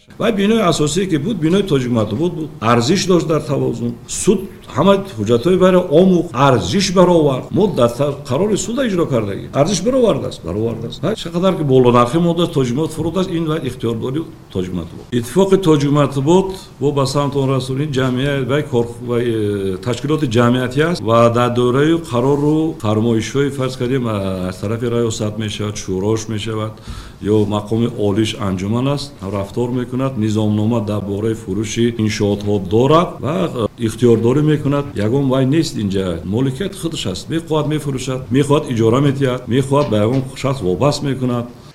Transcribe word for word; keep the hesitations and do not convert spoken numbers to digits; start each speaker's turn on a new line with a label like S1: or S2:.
S1: ва бинои асосие ки буд бинои тоҷикматлубот буд, арзиш дошт дар тавозун. суд ҳама ҳуҷҷатҳои баро омӯхт, арзиш баровард. мо дар қарори суда иҷро кардагӣ, арзиш баровардааст, баровардааст. чӣ қадар ки болонархи моддаст тоҷикматлубот фуруд аст, ин ва ихтиёрдори тоҷикматлубот. иттифоқи тоҷикматлубот бо ба самти он расонии ҷамъият ва корхонаи ташкилоти ҷамъиятӣ аст ва дар дораи қарору фармоишҳои фарз кардем аз тарафи раёсат мешавад, шӯрош мешавад ё мақоми олиш анҷуман аст, рафтор мекунад, низомнома дар бораи фурӯши иншоотҳо дорад ва ихтиёрдорӣ мекунад. ягон вай нест инҷа, моликияти худаш аст, мехоҳад мефурӯшад, мехоҳад иҷора медиҳад, мехоҳад ба ягон шахс вобаст мекунад.